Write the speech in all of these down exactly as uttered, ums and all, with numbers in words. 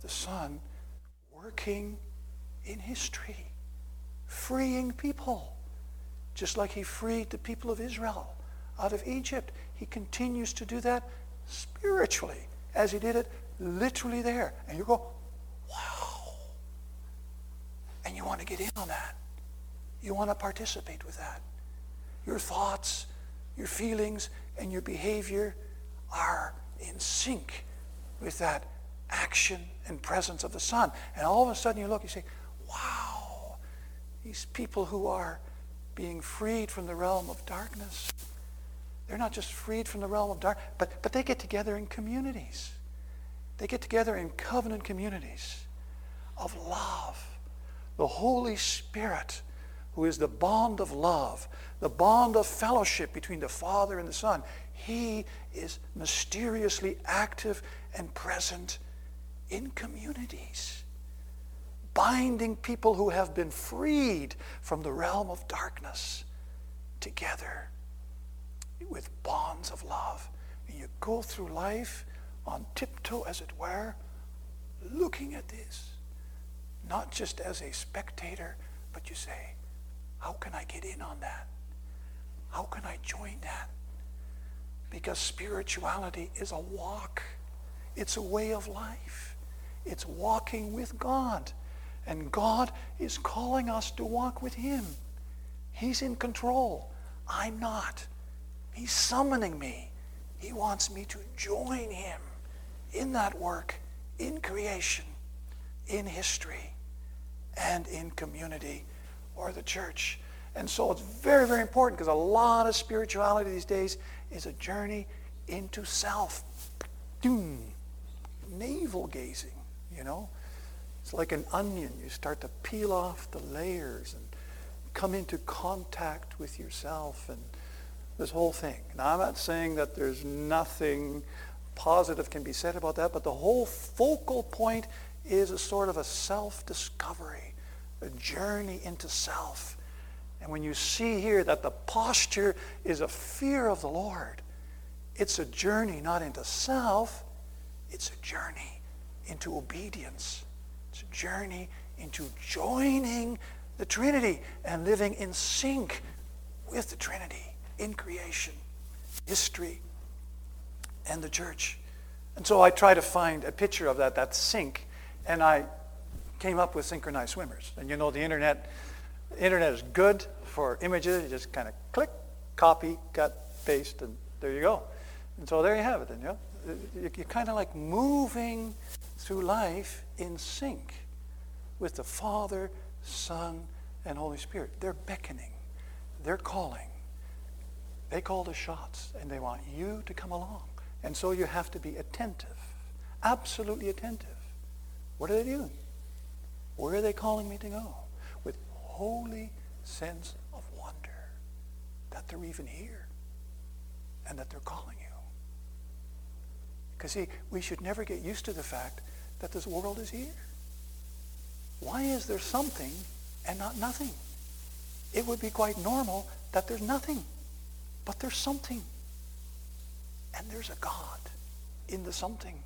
the Son working in history, freeing people, just like he freed the people of Israel out of Egypt. He continues to do that spiritually as he did it literally there. And you go, wow. And you want to get in on that. You want to participate with that. Your thoughts, your feelings, and your behavior are in sync with that action and presence of the Son. And all of a sudden you look, you say, wow, these people who are being freed from the realm of darkness, they're not just freed from the realm of darkness, but, but they get together in communities. They get together in covenant communities of love. The Holy Spirit, who is the bond of love, the bond of fellowship between the Father and the Son, he is mysteriously active and present in communities, binding people who have been freed from the realm of darkness together with bonds of love. And you go through life on tiptoe, as it were, looking at this, not just as a spectator, but you say, how can I get in on that? How can I join that? Because spirituality is a walk. It's a way of life. It's walking with God. And God is calling us to walk with him. He's in control. I'm not. He's summoning me. He wants me to join him in that work, in creation, in history, and in community or the church. And so it's very, very important, because a lot of spirituality these days is a journey into self. Doom. Navel gazing, you know. It's like an onion. You start to peel off the layers and come into contact with yourself and this whole thing. Now, I'm not saying that there's nothing positive can be said about that, but the whole focal point is a sort of a self-discovery, a journey into self. And when you see here that the posture is a fear of the Lord, it's a journey not into self, it's a journey into obedience. It's a journey into joining the Trinity and living in sync with the Trinity in creation, history, and the church. And so I try to find a picture of that, that sync, and I came up with synchronized swimmers. And you know, the internet, the internet is good for images. You just kind of click, copy, cut, paste, and there you go. And so there you have it. And, you know, you're kind of like moving through life in sync with the Father, Son, and Holy Spirit. They're beckoning. They're calling. They call the shots, and they want you to come along. And so you have to be attentive, absolutely attentive. What are they doing? Where are they calling me to go? With holy sense of wonder that they're even here and that they're calling you. Because see, we should never get used to the fact that this world is here. Why is there something and not nothing? It would be quite normal that there's nothing, but there's something. And there's a God in the something.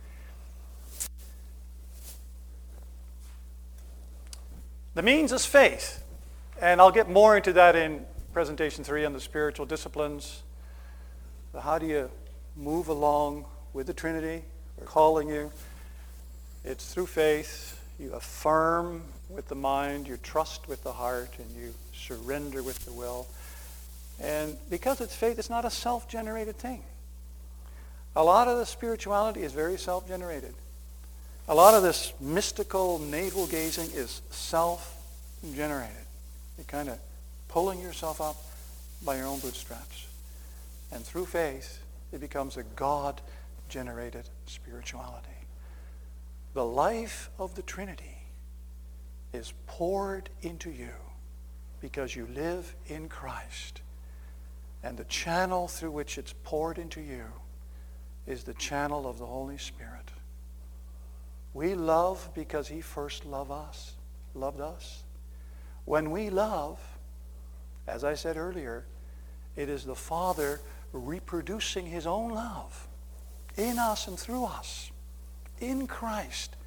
The means is faith. And I'll get more into that in presentation three on the spiritual disciplines. So how do you move along with the Trinity? We're calling you. It's through faith. You affirm with the mind, you trust with the heart, and you surrender with the will. And because it's faith, it's not a self-generated thing. A lot of the spirituality is very self-generated. A lot of this mystical navel-gazing is self-generated. You're kind of pulling yourself up by your own bootstraps. And through faith, it becomes a God-generated spirituality. The life of the Trinity is poured into you because you live in Christ. And the channel through which it's poured into you is the channel of the Holy Spirit. We love because he first loved us, loved us. When we love, as I said earlier, it is the Father reproducing his own love in us and through us, in Christ,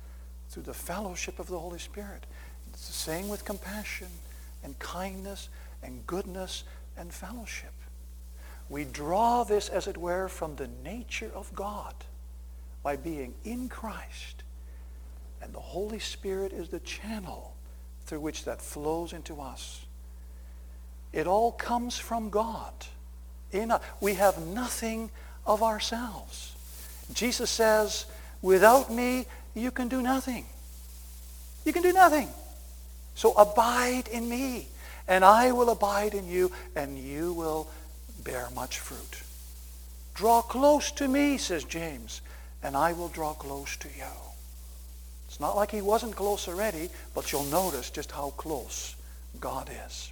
through the fellowship of the Holy Spirit. It's the same with compassion and kindness and goodness and fellowship. We draw this, as it were, from the nature of God by being in Christ. And the Holy Spirit is the channel through which that flows into us. It all comes from God. In us. We have nothing of ourselves. Jesus says, without me, you can do nothing. You can do nothing. So abide in me, and I will abide in you, and you will bear much fruit. Draw close to me, says James, and I will draw close to you. It's not like he wasn't close already, but you'll notice just how close God is.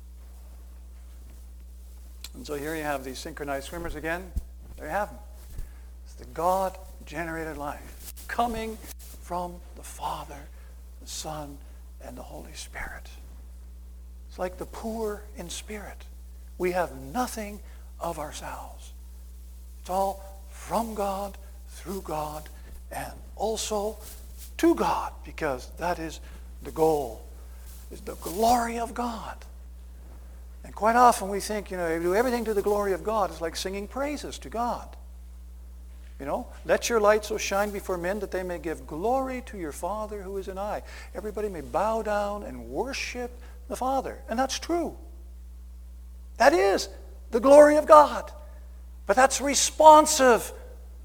And so here you have these synchronized swimmers again. There you have them. It's the God-generated life coming from the Father, the Son, and the Holy Spirit. It's like the poor in spirit. We have nothing of ourselves. It's all from God, through God, and also to God, because that is the goal, is the glory of God. And quite often we think, you know, if you do everything to the glory of God, it's like singing praises to God. You know, let your light so shine before men that they may give glory to your Father who is in I. Everybody may bow down and worship the Father. And that's true. That is the glory of God. But that's responsive,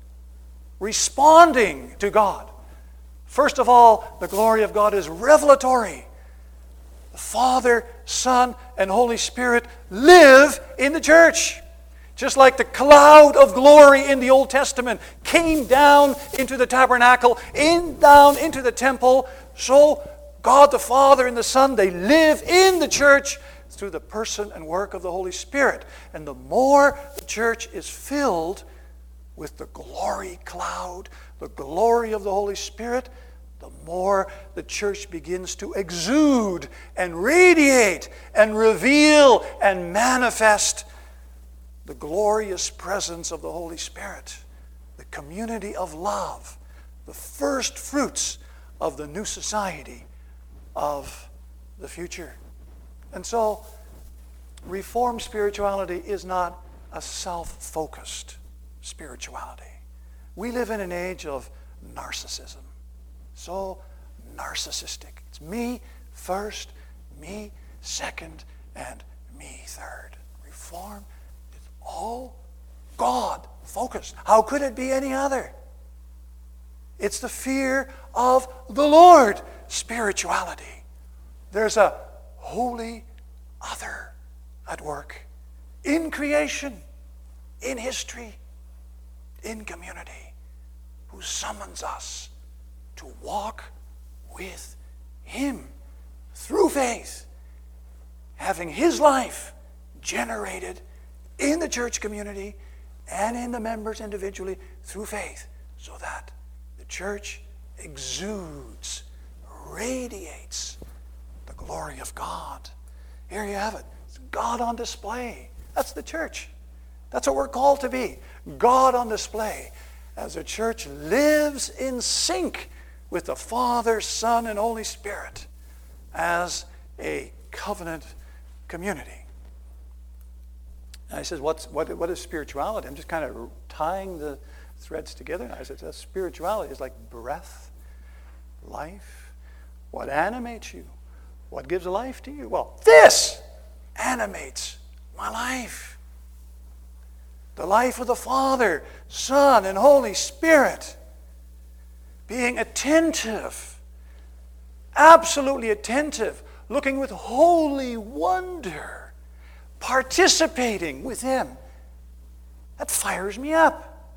responding to God. First of all, the glory of God is revelatory. The Father, Son, and Holy Spirit live in the church. Just like the cloud of glory in the Old Testament came down into the tabernacle, in down into the temple, so God the Father and the Son, they live in the church through the person and work of the Holy Spirit. And the more the church is filled with the glory cloud, the glory of the Holy Spirit, the more the church begins to exude and radiate and reveal and manifest the glorious presence of the Holy Spirit, the community of love, the first fruits of the new society of the future. And so, Reformed spirituality is not a self-focused spirituality. We live in an age of narcissism. So narcissistic. It's me first, me second, and me third. Reform is all God-focused. How could it be any other? It's the fear of the Lord spirituality. There's a holy other at work in creation, in history, in community, who summons us to walk with Him through faith, having His life generated in the church community and in the members individually through faith, so that the church exudes, radiates the glory of God. Here you have it. It's God on display. That's the church. That's what we're called to be. God on display. As the church lives in sync with the Father, Son, and Holy Spirit as a covenant community. And I says, What's, what, what is spirituality? I'm just kind of tying the threads together. And I said, spirituality is like breath, life. What animates you? What gives life to you? Well, this animates my life. The life of the Father, Son, and Holy Spirit. Being attentive, absolutely attentive, looking with holy wonder, participating with Him. That fires me up.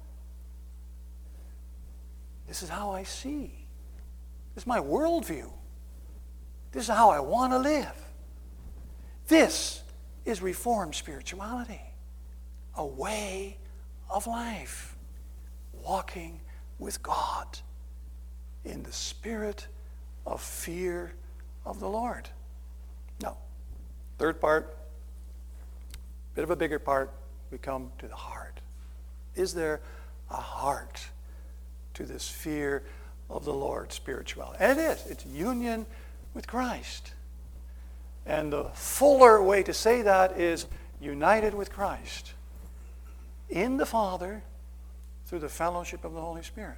This is how I see. This is my worldview. This is how I want to live. This is Reformed spirituality. A way of life. Walking with God in the spirit of fear of the Lord. Now, third part, bit of a bigger part, we come to the heart. Is there a heart to this fear of the Lord spirituality. And it is. It's union with Christ. And the fuller way to say that is united with Christ in the Father through the fellowship of the Holy Spirit.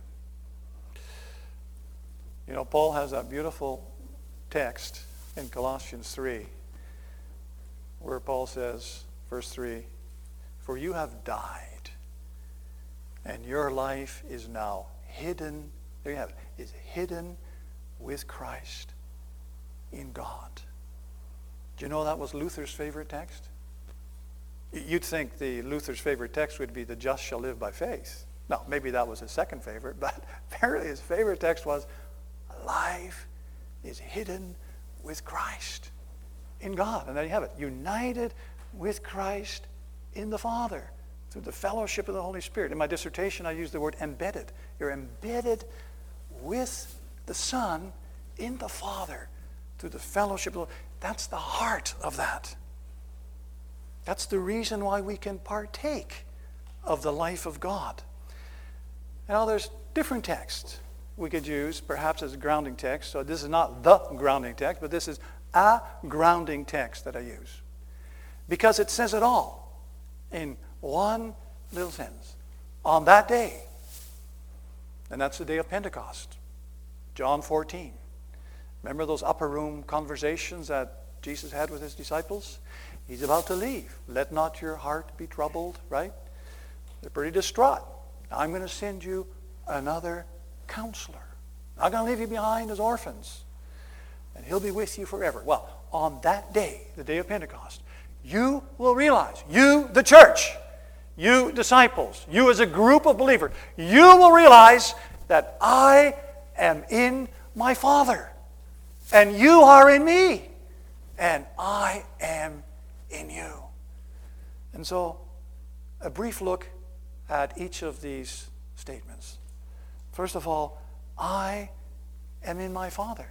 You know, Paul has that beautiful text in Colossians three where Paul says, verse three, "For you have died, and your life is now hidden," there you have it, "is hidden with Christ in God." Do you know that was Luther's favorite text? You'd think the Luther's favorite text would be, "The just shall live by faith." No, maybe that was his second favorite, but apparently his favorite text was, "Life is hidden with Christ in God." And there you have it, united with Christ in the Father through the fellowship of the Holy Spirit. In my dissertation, I used the word embedded. You're embedded with the Son in the Father through the fellowship of the That's the heart of that. That's the reason why we can partake of the life of God. Now, there's different texts we could use, perhaps as a grounding text. So this is not the grounding text, but this is a grounding text that I use. Because it says it all in one little sentence. On that day, and that's the day of Pentecost, John fourteen. Remember those upper room conversations that Jesus had with his disciples? He's about to leave. "Let not your heart be troubled," right? They're pretty distraught. "I'm going to send you another counselor. I'm going to leave you behind as orphans, and he'll be with you forever." Well, on that day, the day of Pentecost, you will realize, you, the church, you disciples, you as a group of believers, you will realize that I am in my Father, and you are in me, and I am in you. And so, a brief look at each of these statements. First of all, I am in my Father.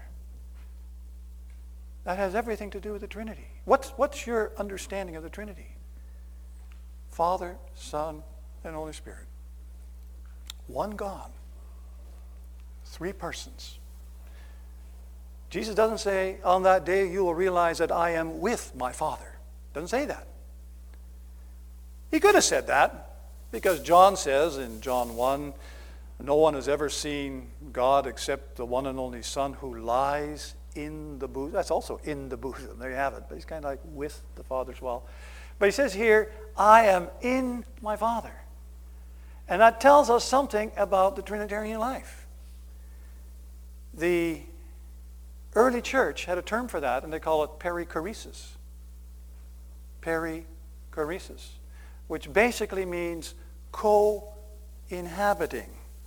That has everything to do with the Trinity. What's, what's your understanding of the Trinity? Father, Son, and Holy Spirit. One God. Three persons. Jesus doesn't say, "On that day you will realize that I am with my Father." Doesn't say that. He could have said that, because John says in John one, "No one has ever seen God except the one and only Son who lies in the bosom." That's also in the bosom. There you have it. But he's kind of like with the Father as well. But he says here, "I am in my Father." And that tells us something about the Trinitarian life. The early church had a term for that, and they call it perichoresis. Perichoresis, which basically means co-inhabiting,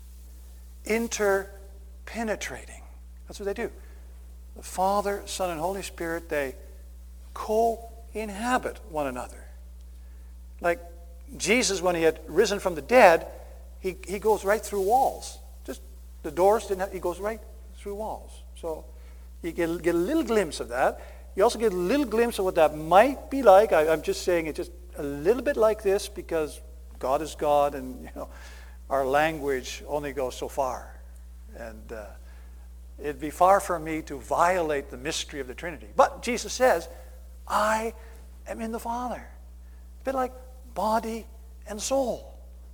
interpenetrating. That's what they do. The Father, Son, and Holy Spirit, they co-inhabit one another. Like Jesus, when he had risen from the dead, he, he goes right through walls. Just the doors didn't have, he goes right through walls. So you get, get a little glimpse of that. You also get a little glimpse of what that might be like. I, I'm just saying it's just a little bit like this because God is God, and you know our language only goes so far. And uh, it'd be far from me to violate the mystery of the Trinity. But Jesus says, "I am in the Father." A bit like body and soul.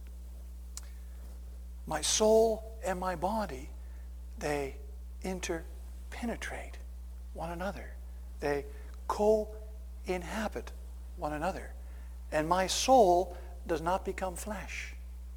My soul and my body, they interpenetrate one another. They co-inhabit one another. And my soul does not become flesh.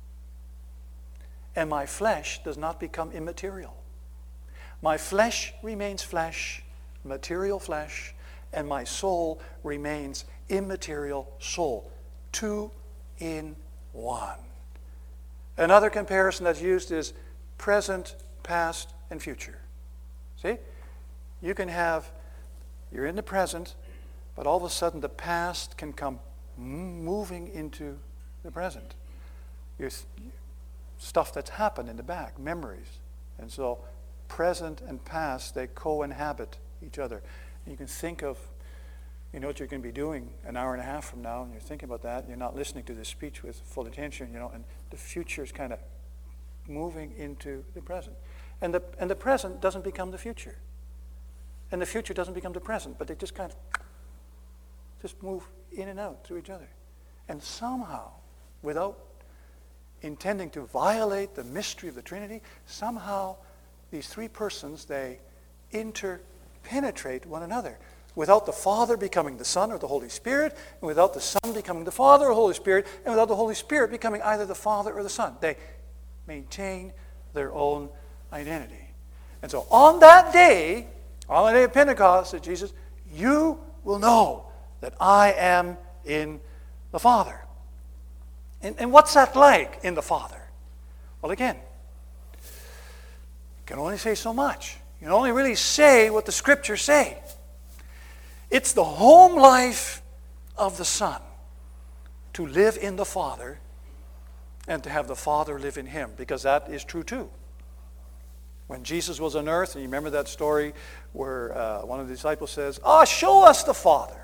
And my flesh does not become immaterial. My flesh remains flesh, material flesh, and my soul remains immaterial soul. Two in one. Another comparison that's used is present, past, and future. See? You can have, you're in the present, but all of a sudden the past can come moving into the present. Your stuff that's happened in the back, memories. And so present and past, they co-inhabit each other. And you can think of, you know what you're going to be doing an hour and a half from now, and you're thinking about that, and you're not listening to this speech with full attention, you know, and the future is kind of moving into the present. And the, and the present doesn't become the future. And the future doesn't become the present, but they just kind of just move in and out through each other. And somehow, without intending to violate the mystery of the Trinity, somehow these three persons, they interpenetrate one another. Without the Father becoming the Son or the Holy Spirit, and without the Son becoming the Father or Holy Spirit, and without the Holy Spirit becoming either the Father or the Son. They maintain their own identity. And so on that day, on the day of Pentecost, said Jesus, you will know that I am in the Father. And, and what's that like in the Father? Well, again, you can only say so much. You can only really say what the Scriptures say. It's the home life of the Son to live in the Father and to have the Father live in him, because that is true too. When Jesus was on earth, and you remember that story where uh, one of the disciples says, "Ah, show us the Father."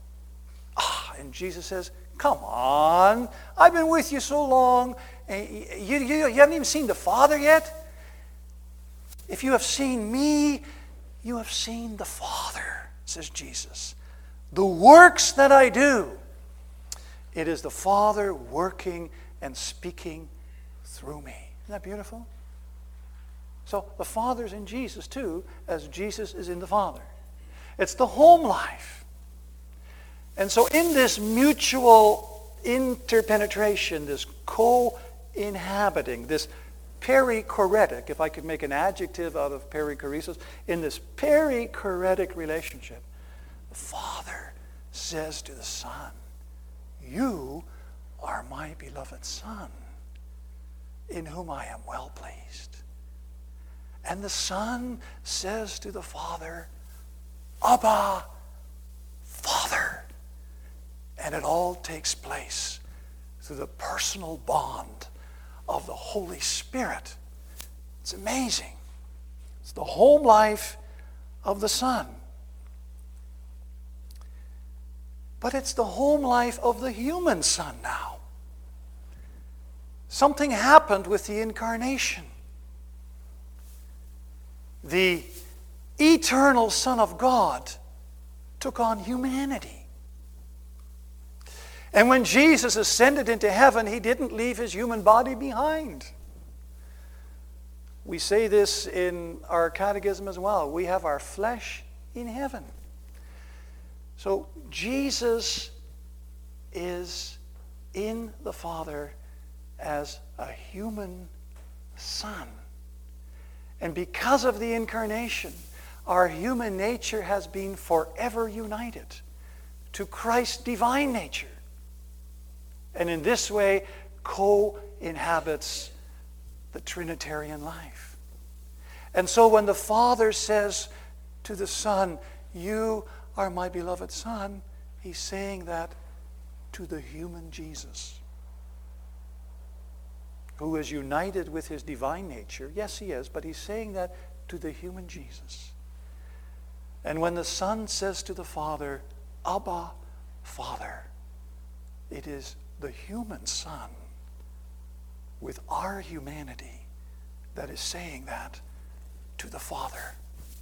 Ah, and Jesus says, "Come on, I've been with you so long, and you, you, you haven't even seen the Father yet? If you have seen me, you have seen the Father," says Jesus. "The works that I do, it is the Father working and speaking through me." Isn't that beautiful? So the Father's in Jesus too, as Jesus is in the Father. It's the home life. And so in this mutual interpenetration, this co-inhabiting, this perichoretic, if I could make an adjective out of perichoresis, in this perichoretic relationship, the Father says to the Son, "You are my beloved Son, in whom I am well pleased." And the Son says to the Father, "Abba, Father." And it all takes place through the personal bond of the Holy Spirit. It's amazing. It's the home life of the Son. But it's the home life of the human Son now. Something happened with the incarnation. The eternal Son of God took on humanity. And when Jesus ascended into heaven, he didn't leave his human body behind. We say this in our catechism as well. We have our flesh in heaven. So Jesus is in the Father as a human Son. And because of the incarnation, our human nature has been forever united to Christ's divine nature. And in this way, co-inhabits the Trinitarian life. And so when the Father says to the Son, "You are my beloved Son," he's saying that to the human Jesus, who is united with his divine nature. Yes, he is, but he's saying that to the human Jesus. And when the Son says to the Father, "Abba, Father," it is the human Son with our humanity that is saying that to the Father.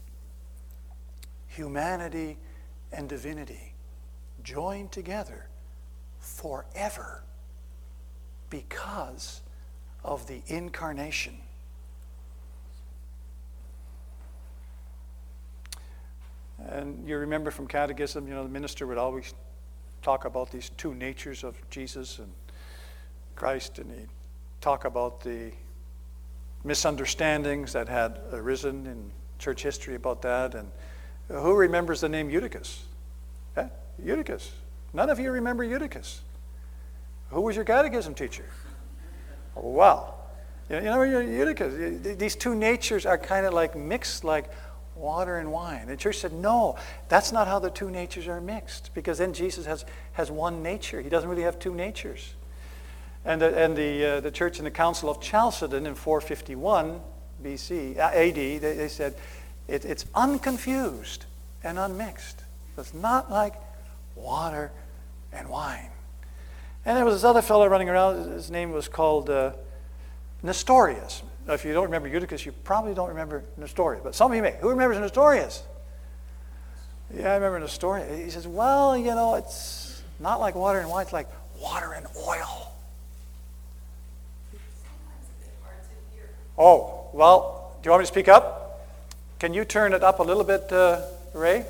Humanity and divinity joined together forever because of the incarnation. And you remember from catechism, you know, the minister would always talk about these two natures of Jesus and Christ, and he'd talk about the misunderstandings that had arisen in church history about that. And who remembers the name Eutychus? Eh? Eutychus. None of you remember Eutychus. Who was your catechism teacher? Oh, wow. You know, Eutychus, these two natures are kind of like mixed like water and wine. The church said, no, that's not how the two natures are mixed, because then Jesus has, has one nature. He doesn't really have two natures. And the, and the, uh, the church in the Council of Chalcedon in four fifty-one B C, uh, A D, they, they said it, it's unconfused and unmixed. It's not like water and wine. And there was this other fellow running around. His name was called uh, Nestorius. Now, if you don't remember Eutychus, you probably don't remember Nestorius. But some of you may. Who remembers Nestorius? Yeah, I remember Nestorius. He says, well, you know, it's not like water and wine. It's like water and oil. Oh, well, do you want me to speak up? Can you turn it up a little bit, uh, Ray?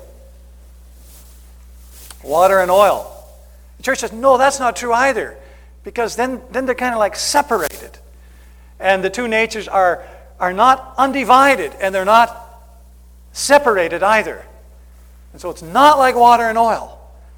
Water and oil. The church says, no, that's not true either. Because then, then they're kind of like separated. And the two natures are, are not undivided, and they're not separated either. And so it's not like water and oil.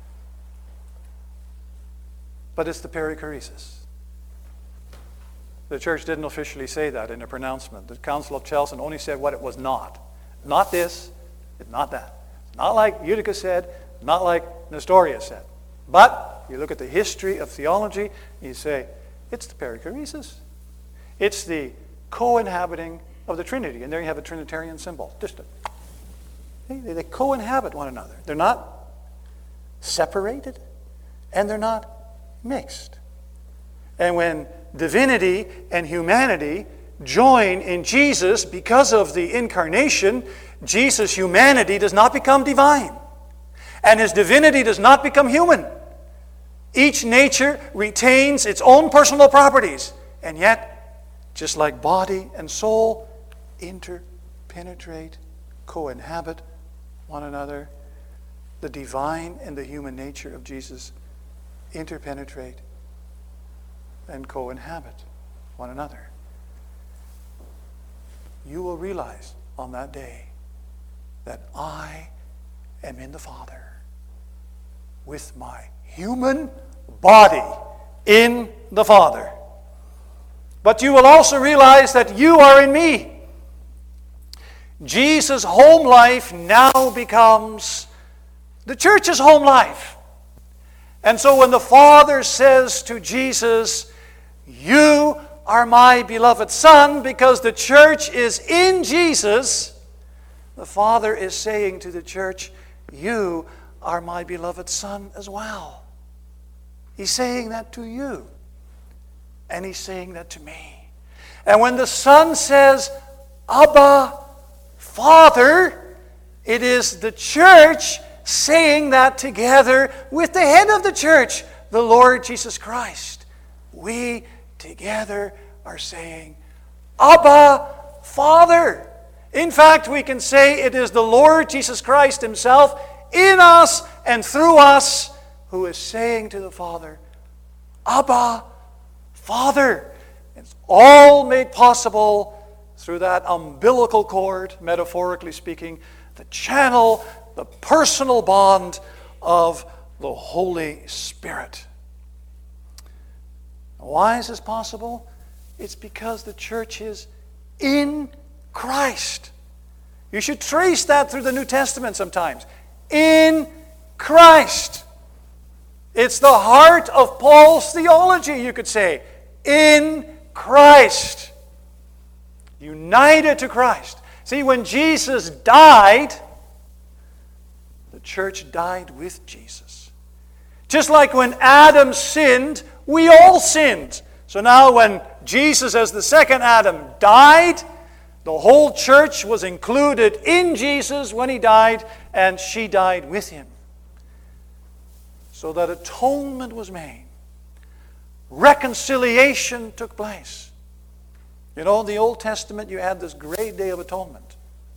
But it's the perichoresis. The church didn't officially say that in a pronouncement. The Council of Chalcedon only said what it was not. Not this, not that. Not like Eutychus said, not like Nestorius said. But you look at the history of theology, you say, it's the perichoresis. It's the co-inhabiting of the Trinity. And there you have a Trinitarian symbol. Just a, they, they co-inhabit one another. They're not separated, and they're not mixed. And when divinity and humanity join in Jesus because of the incarnation, Jesus' humanity does not become divine. And his divinity does not become human. Each nature retains its own personal properties. And yet, just like body and soul interpenetrate, co-inhabit one another, the divine and the human nature of Jesus interpenetrate and co-inhabit one another. You will realize on that day that I am in the Father with my human body in the Father. But you will also realize that you are in me. Jesus' home life now becomes the church's home life. And so when the Father says to Jesus, you are my beloved Son, because the church is in Jesus, the Father is saying to the church, you are my beloved Son as well. He's saying that to you. And he's saying that to me. And when the Son says, Abba, Father, it is the church saying that together with the head of the church, the Lord Jesus Christ. We together are saying, Abba, Father. In fact, we can say it is the Lord Jesus Christ himself in us and through us who is saying to the Father, Abba, Father. It's all made possible through that umbilical cord, metaphorically speaking, the channel, the personal bond of the Holy Spirit. Why is this possible? It's because the church is in Christ. You should trace that through the New Testament sometimes. In Christ. It's the heart of Paul's theology, you could say. In Christ. United to Christ. See, when Jesus died, the church died with Jesus. Just like when Adam sinned, we all sinned. So now when Jesus, as the second Adam, died, the whole church was included in Jesus when he died, and she died with him. So that atonement was made. Reconciliation took place. You know, in the Old Testament, you had this great day of atonement.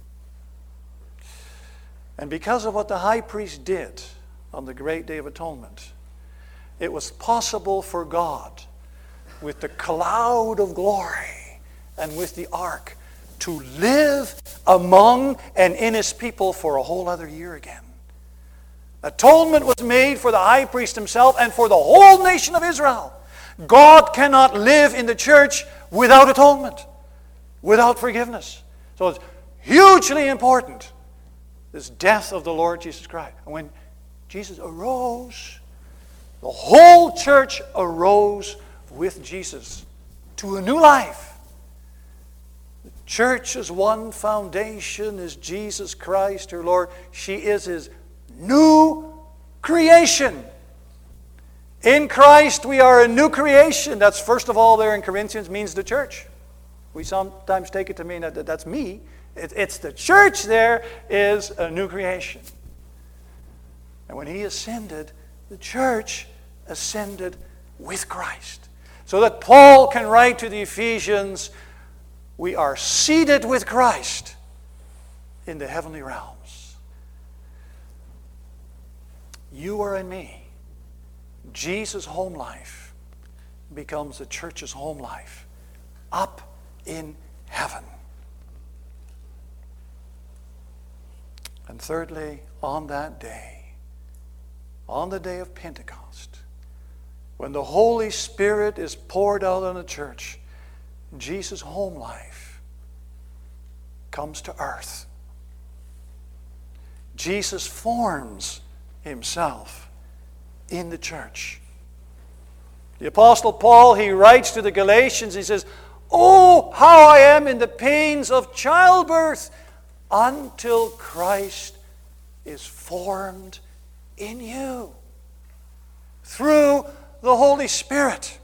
And because of what the high priest did on the great day of atonement, it was possible for God, with the cloud of glory and with the ark, to live among and in his people for a whole other year again. Atonement was made for the high priest himself and for the whole nation of Israel. God cannot live in the church without atonement, without forgiveness. So it's hugely important, this death of the Lord Jesus Christ. And when Jesus arose, the whole church arose with Jesus to a new life. The church's one foundation is Jesus Christ, her Lord. She is his new creation. In Christ we are a new creation. That's first of all there in Corinthians, means the church. We sometimes take it to mean that that's me. It, it's the church there is a new creation. And when he ascended, the church ascended with Christ. So that Paul can write to the Ephesians, we are seated with Christ in the heavenly realms. You are in me. Jesus' home life becomes the church's home life up in heaven. And thirdly, on that day, on the day of Pentecost, when the Holy Spirit is poured out on the church, Jesus' home life comes to earth. Jesus forms himself in the church. The Apostle Paul, he writes to the Galatians, he says, "Oh, how I am in the pains of childbirth until Christ is formed in you through the Holy Spirit."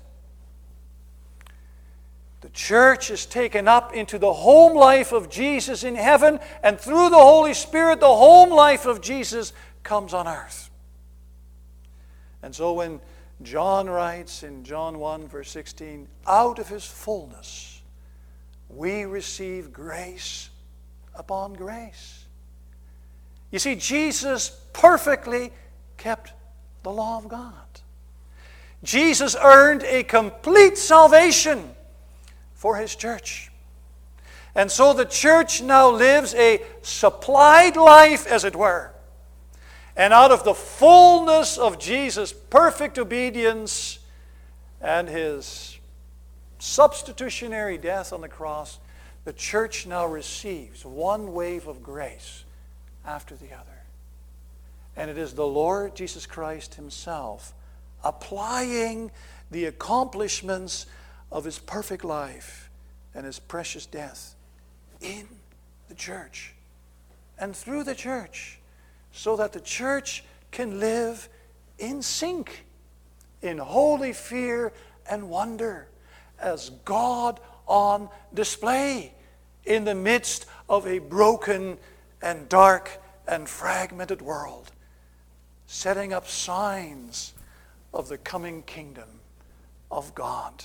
The church is taken up into the home life of Jesus in heaven, and through the Holy Spirit, the home life of Jesus comes on earth. And so when John writes in John one, verse sixteen, out of his fullness we receive grace upon grace. You see, Jesus perfectly kept the law of God. Jesus earned a complete salvation for his church. And so the church now lives a supplied life, as it were. And out of the fullness of Jesus' perfect obedience and his substitutionary death on the cross, the church now receives one wave of grace after the other. And it is the Lord Jesus Christ himself applying the accomplishments of his perfect life and his precious death in the church and through the church, so that the church can live in sync, in holy fear and wonder, as God on display in the midst of a broken and dark and fragmented world, setting up signs of the coming kingdom of God.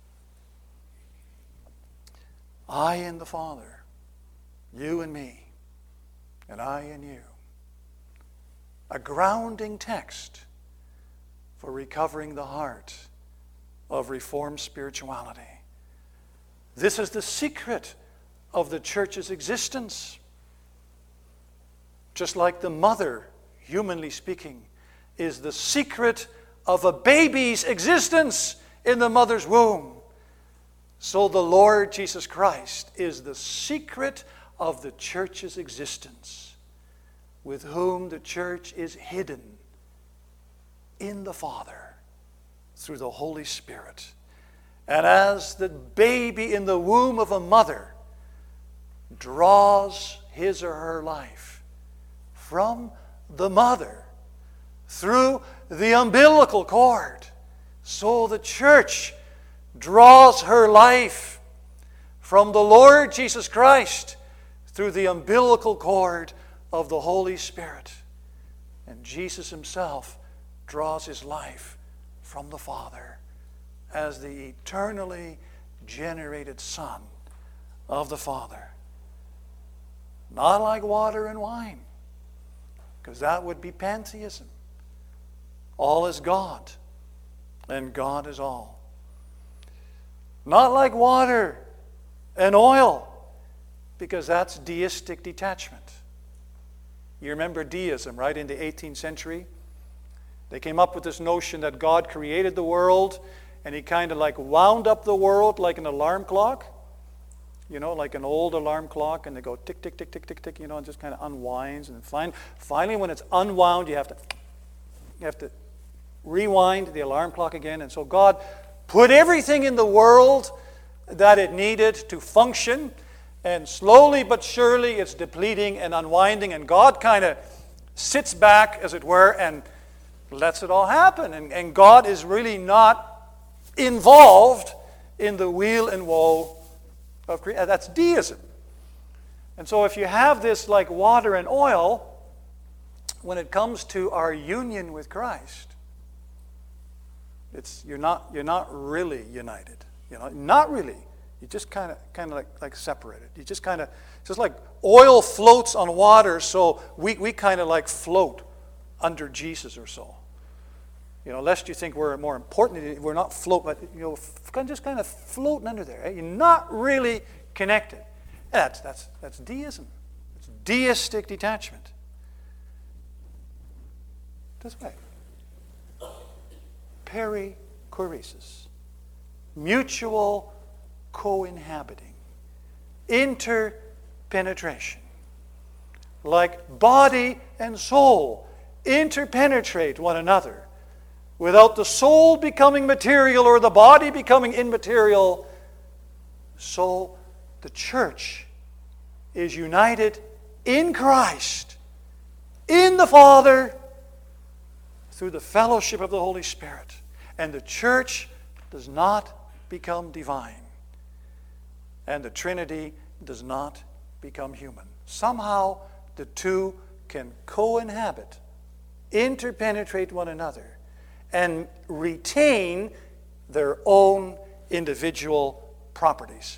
I and the Father, you and me, and I and you. A grounding text for recovering the heart of Reformed spirituality. This is the secret of the church's existence. Just like the mother, humanly speaking, is the secret of a baby's existence in the mother's womb, so the Lord Jesus Christ is the secret of the church's existence, with whom the church is hidden in the Father through the Holy Spirit. And as the baby in the womb of a mother draws his or her life from the mother through the umbilical cord, so the church draws her life from the Lord Jesus Christ through the umbilical cord of the Holy Spirit. And Jesus himself draws his life from the Father as the eternally generated Son of the Father. Not like water and wine, because that would be pantheism. All is God, and God is all. Not like water and oil, because that's deistic detachment. You remember deism, right? In the eighteenth century, they came up with this notion that God created the world, and he kind of like wound up the world like an alarm clock. You know, like an old alarm clock, and they go tick, tick, tick, tick, tick, tick, you know, and just kind of unwinds. And then finally, when it's unwound, you have to, you have to rewind the alarm clock again. And so God put everything in the world that it needed to function, and slowly but surely it's depleting and unwinding, and God kind of sits back, as it were, and lets it all happen. And, and God is really not involved in the weal and woe of creation. That's deism. And so if you have this like water and oil, when it comes to our union with Christ, it's you're not you're not really united. You know, not really. You just kind of kind of like like separated. You just kind of it's just like oil floats on water, so we we kind of like float under Jesus or so. You know, lest you think we're more important, we're not float, but you know, just kind of floating under there. Eh? You're not really connected. And that's that's that's deism. It's deistic detachment. This way. Perichoresis. Mutual co-inhabiting. Interpenetration. Like body and soul interpenetrate one another. Without the soul becoming material or the body becoming immaterial, so the church is united in Christ, in the Father, through the fellowship of the Holy Spirit. And the church does not become divine. And the Trinity does not become human. Somehow the two can co-inhabit, interpenetrate one another, and retain their own individual properties.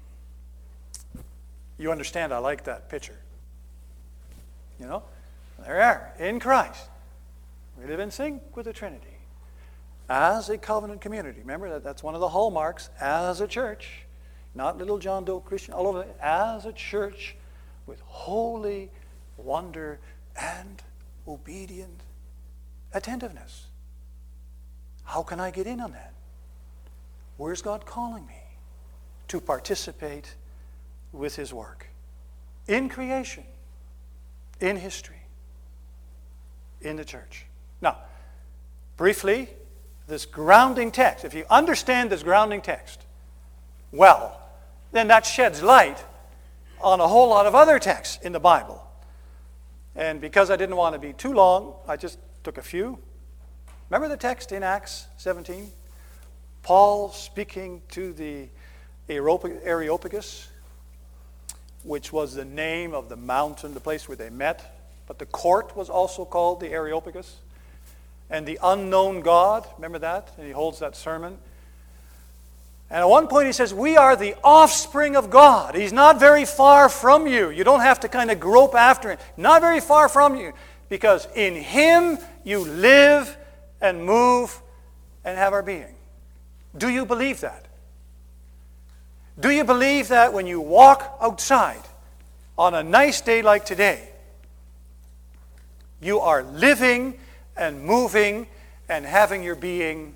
You understand, I like that picture. You know, there we are, in Christ. We live in sync with the Trinity. As a covenant community. Remember, that that's one of the hallmarks. As a church, not little John Doe Christian, all over, as a church with holy wonder and obedient attentiveness. How can I get in on that? Where's God calling me? To participate with His work. In creation. In history. In the church. Now, briefly, this grounding text. If you understand this grounding text well, then that sheds light on a whole lot of other texts in the Bible. And because I didn't want to be too long, I just took a few. Remember the text in Acts seventeen? Paul speaking to the Areopagus, which was the name of the mountain, the place where they met. But the court was also called the Areopagus. And the unknown God, remember that? And he holds that sermon. And at one point he says, we are the offspring of God. He's not very far from you. You don't have to kind of grope after Him. Not very far from you. Because in Him you live and move and have our being. Do you believe that? Do you believe that when you walk outside on a nice day like today, you are living and moving and having your being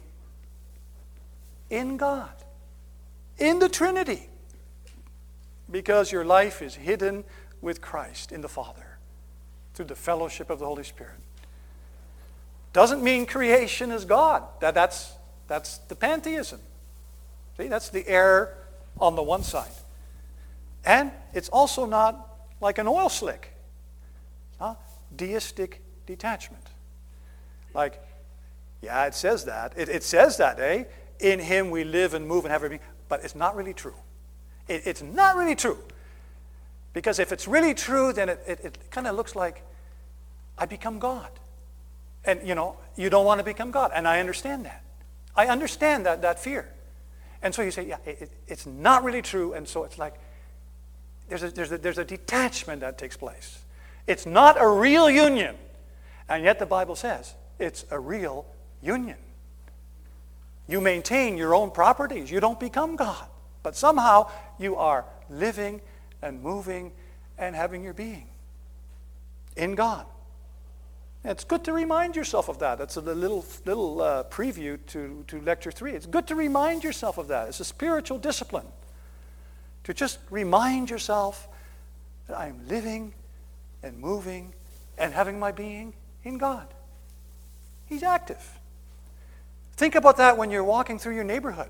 in God, in the Trinity, because your life is hidden with Christ in the Father through the fellowship of the Holy Spirit? Doesn't mean creation is God. That, that's, that's the pantheism. See, that's the error on the one side. And it's also not like an oil slick. Huh? Deistic detachment. Like, yeah, it says that. It, it says that, eh? In Him we live and move and have our being. But it's not really true. It, it's not really true. Because if it's really true, then it, it, it kind of looks like I become God. And, you know, you don't want to become God. And I understand that. I understand that, that fear. And so you say, yeah, it, it's not really true. And so it's like, there's a, there's, a, there's a detachment that takes place. It's not a real union. And yet the Bible says it's a real union. You maintain your own properties. You don't become God. But somehow you are living and moving and having your being in God. And it's good to remind yourself of that. That's a little, little uh, preview to, to lecture three. It's good to remind yourself of that. It's a spiritual discipline. To just remind yourself that I am living and moving and having my being in God. He's active. Think about that when you're walking through your neighborhood.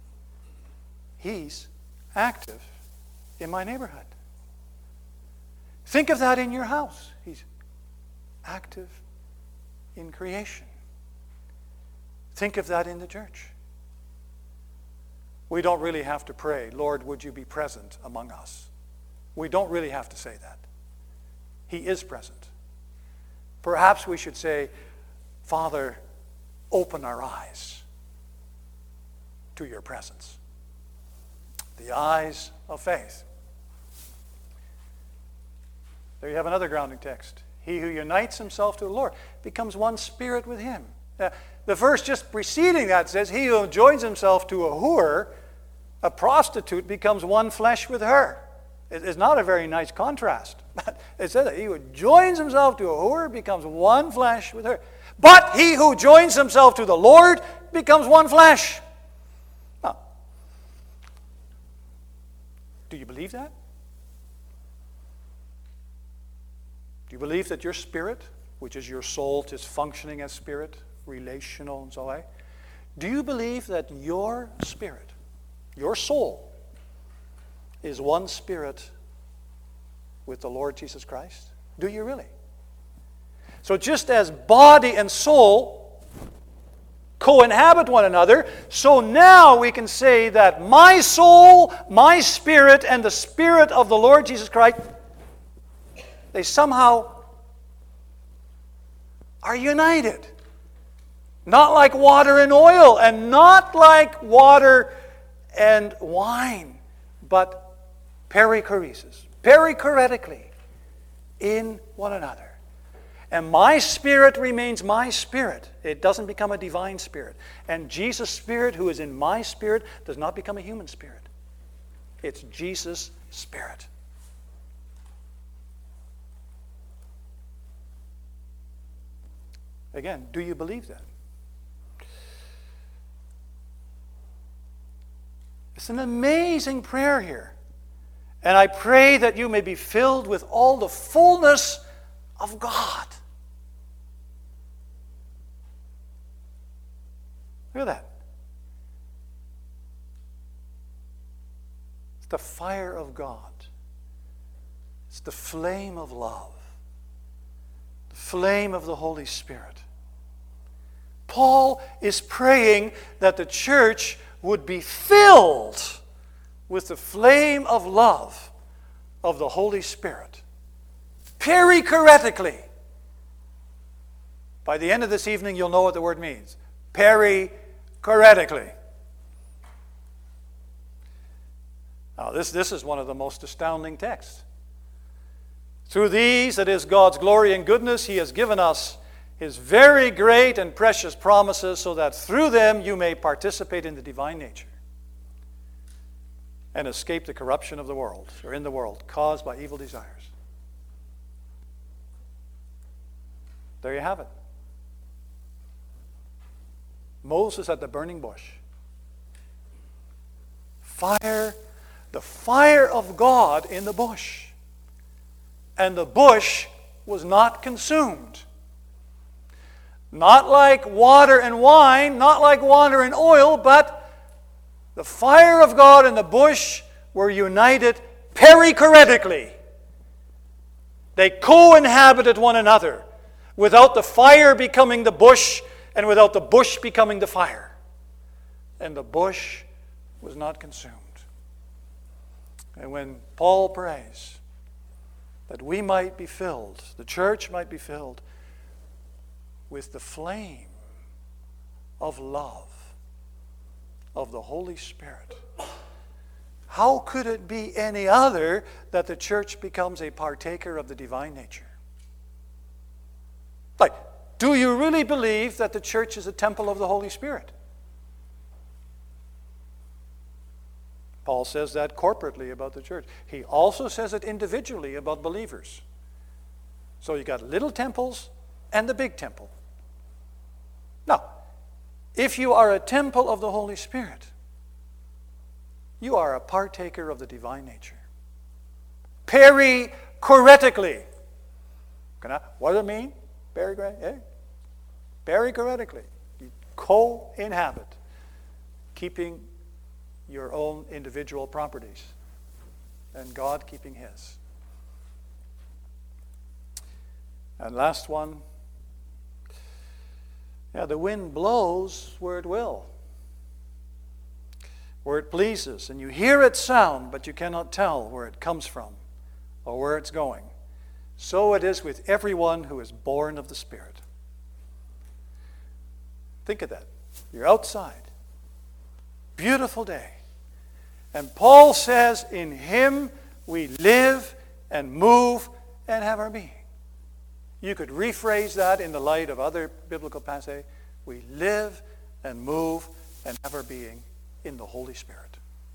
He's active in my neighborhood. Think of that in your house. He's active in creation. Think of that in the church. we don't really have to pray, Lord, would you be present among us? We don't really have to say that. He is present. Perhaps we should say, Father, open our eyes to your presence. The eyes of faith. There you have another grounding text. He who unites himself to the Lord becomes one spirit with him. Uh, the verse just preceding that says, he who joins himself to a whore, a prostitute, becomes one flesh with her. It, it's not a very nice contrast. But it says that he who joins himself to a whore becomes one flesh with her. But he who joins himself to the Lord becomes one flesh. Now, do you believe that? Do you believe that your spirit, which is your soul, is functioning as spirit, relational and so on? Do you believe that your spirit, your soul, is one spirit with the Lord Jesus Christ? Do you really? So just as body and soul co-inhabit one another, so now we can say that my soul, my spirit, and the spirit of the Lord Jesus Christ, they somehow are united. Not like water and oil, and not like water and wine, but perichoresis, perichoretically in one another. And my spirit remains my spirit. It doesn't become a divine spirit. And Jesus' spirit, who is in my spirit, does not become a human spirit. It's Jesus' spirit. Again, do you believe that? It's an amazing prayer here. And I pray that you may be filled with all the fullness of God. Look at that. It's the fire of God. It's the flame of love. The flame of the Holy Spirit. Paul is praying that the church would be filled with the flame of love of the Holy Spirit. Perichoretically. By the end of this evening, you'll know what the word means. Perichoretically. Now, this, this is one of the most astounding texts. Through these, that is God's glory and goodness, He has given us His very great and precious promises, so that through them you may participate in the divine nature and escape the corruption of the world, or in the world, caused by evil desires. There you have it. Moses at the burning bush. Fire, the fire of God in the bush. And the bush was not consumed. Not like water and wine, not like water and oil, but the fire of God and the bush were united perichoretically. They co-inhabited one another, without the fire becoming the bush and without the bush becoming the fire. And the bush was not consumed. And when Paul prays that we might be filled, the church might be filled with the flame of love of the Holy Spirit, how could it be any other that the church becomes a partaker of the divine nature? Like, do you really believe that the church is a temple of the Holy Spirit? Paul says that corporately about the church. He also says it individually about believers. So you got little temples and the big temple. Now, if you are a temple of the Holy Spirit, you are a partaker of the divine nature. Perichoretically. Can I, what does it mean? Perichoretically. Perichoretically. You co-inhabit, keeping your own individual properties, and God keeping His. And last one. Yeah, the wind blows where it will. where it pleases, and you hear its sound, but you cannot tell where it comes from or where it's going. So it is with everyone who is born of the Spirit. Think of that. You're outside. Beautiful day. And Paul says, in him we live and move and have our being. You could rephrase that in the light of other biblical passages. We live and move and have our being in the Holy Spirit.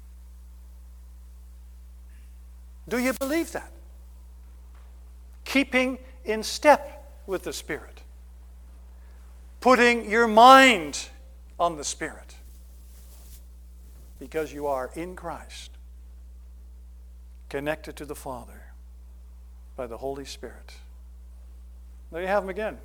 Do you believe that? Keeping in step with the Spirit. Putting your mind on the Spirit. Because you are in Christ. Connected to the Father by the Holy Spirit. There you have them again.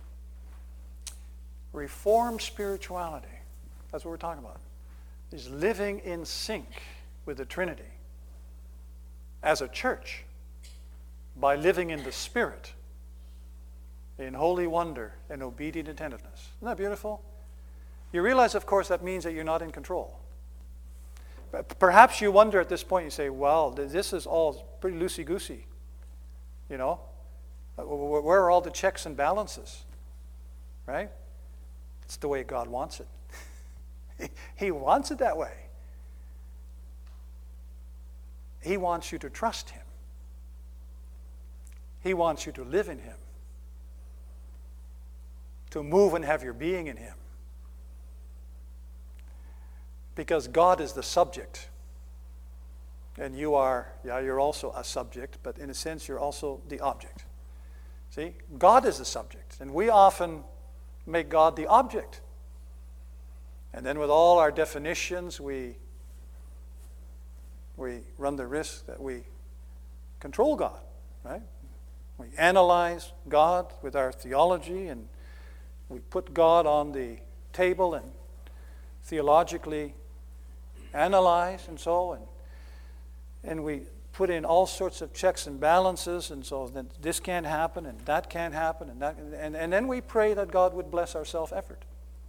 Reformed spirituality. That's what we're talking about. Is living in sync with the Trinity as a church by living in the Spirit in holy wonder and obedient attentiveness. Isn't that beautiful? You realize, of course, that means that you're not in control. Perhaps you wonder at this point, you say, well, this is all pretty loosey-goosey. You know? Where are all the checks and balances? Right? It's the way God wants it. He wants it that way. He wants you to trust Him. He wants you to live in Him. To move and have your being in Him. Because God is the subject. And you are, yeah, you're also a subject, but in a sense you're also the object. See? God is the subject. And we often make God the object. And then with all our definitions, we, we run the risk that we control God, right? We analyze God with our theology, and we put God on the table and theologically analyze and so, and, and we put in all sorts of checks and balances, and so that this can't happen, and that can't happen, and that, and, and then we pray that God would bless our self-effort.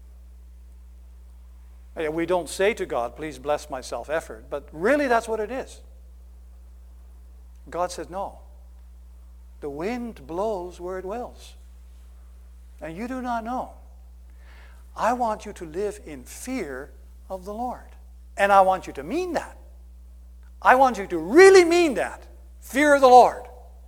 We don't say to God, please bless my self-effort, but really that's what it is. God says, no. The wind blows where it wills. And you do not know. I want you to live in fear of the Lord. And I want you to mean that. I want you to really mean that. Fear of the Lord.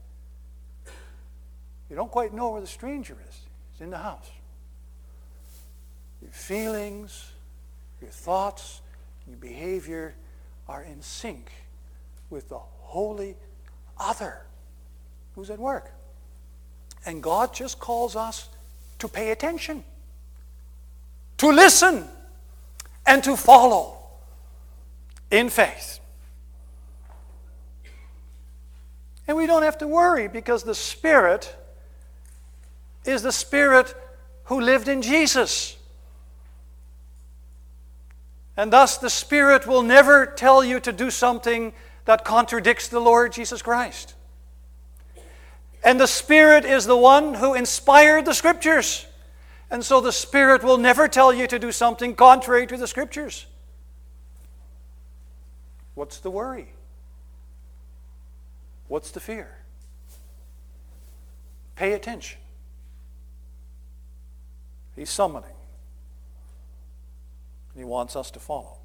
You don't quite know where the stranger is. He's in the house. Your feelings, your thoughts, your behavior are in sync with the holy other who's at work. And God just calls us to pay attention, to listen, and to follow in faith. And we don't have to worry because the Spirit is the Spirit who lived in Jesus. And thus the Spirit will never tell you to do something that contradicts the Lord Jesus Christ. And the Spirit is the one who inspired the Scriptures. And so the Spirit will never tell you to do something contrary to the Scriptures. What's the worry? What's the fear? Pay attention. He's summoning. He wants us to follow.